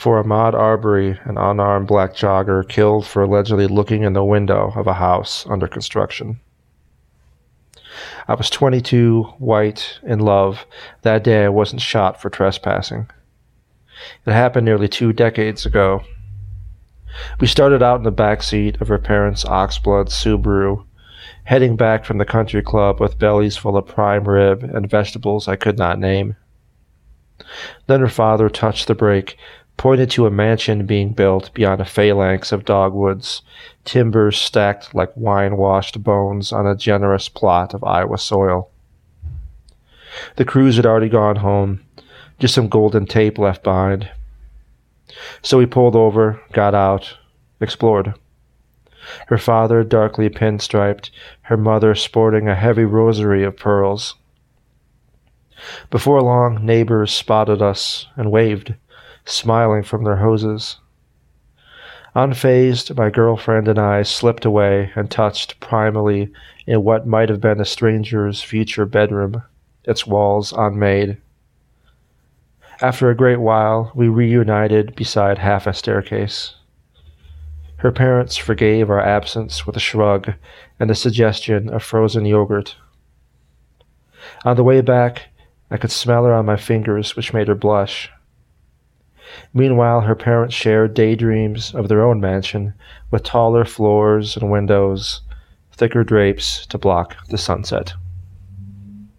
for Ahmaud Arbery, an unarmed black jogger killed for allegedly looking in the window of a house under construction. I was 22, white, in love. That day I wasn't shot for trespassing. It happened nearly 2 decades ago. We started out in the back seat of her parents' Oxblood Subaru, heading back from the country club with bellies full of prime rib and vegetables I could not name. Then her father touched the brake, pointed to a mansion being built beyond a phalanx of dogwoods, timbers stacked like wine-washed bones on a generous plot of Iowa soil. The crews had already gone home, just some golden tape left behind. So we pulled over, got out, explored. Her father darkly pinstriped, her mother sporting a heavy rosary of pearls. Before long, neighbors spotted us and waved, smiling from their hoses. Unfazed, my girlfriend and I slipped away and touched primally in what might have been a stranger's future bedroom, its walls unmade. After a great while, we reunited beside half a staircase. Her parents forgave our absence with a shrug and the suggestion of frozen yogurt. On the way back, I could smell her on my fingers, which made her blush. Meanwhile, her parents shared daydreams of their own mansion, with taller floors and windows, thicker drapes to block the sunset.